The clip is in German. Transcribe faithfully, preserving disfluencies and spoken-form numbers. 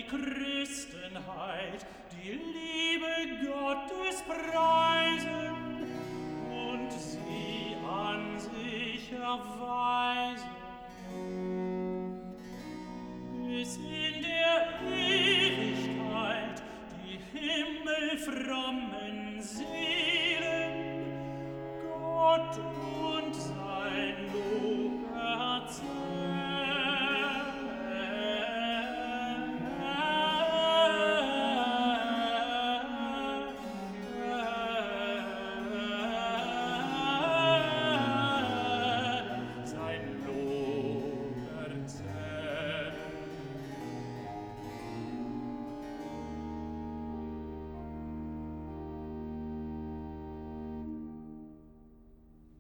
Christenheit, die Liebe Gottes preisen und sie an sich erweisen.